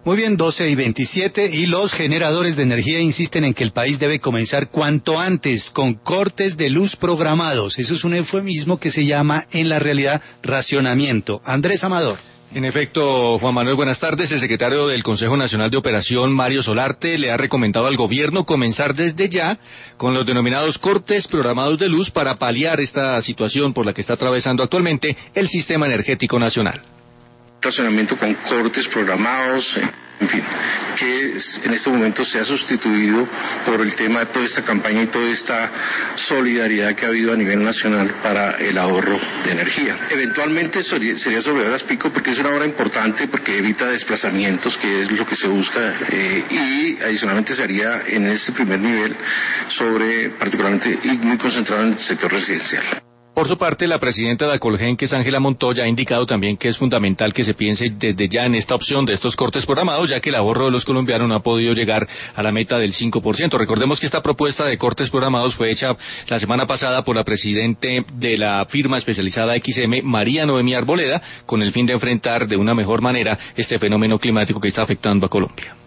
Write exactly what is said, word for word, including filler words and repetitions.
Muy bien, doce y veintisiete, y los generadores de energía insisten en que el país debe comenzar cuanto antes con cortes de luz programados. Eso es un eufemismo que se llama en la realidad racionamiento. Andrés Amador. En efecto, Juan Manuel, buenas tardes. El secretario del Consejo Nacional de Operación, Mario Solarte, le ha recomendado al gobierno comenzar desde ya con los denominados cortes programados de luz para paliar esta situación por la que está atravesando actualmente el sistema energético nacional. Racionamiento con cortes programados, en fin, que en este momento se ha sustituido por el tema de toda esta campaña y toda esta solidaridad que ha habido a nivel nacional para el ahorro de energía. Eventualmente sería sobre horas pico porque es una hora importante, porque evita desplazamientos, que es lo que se busca, eh, y adicionalmente se haría en este primer nivel sobre, particularmente, y muy concentrado en el sector residencial. Por su parte, la presidenta de Acolgen, que es Ángela Montoya, ha indicado también que es fundamental que se piense desde ya en esta opción de estos cortes programados, ya que el ahorro de los colombianos no ha podido llegar a la meta del cinco por ciento. Recordemos que esta propuesta de cortes programados fue hecha la semana pasada por la presidente de la firma especializada X M, María Noemí Arboleda, con el fin de enfrentar de una mejor manera este fenómeno climático que está afectando a Colombia.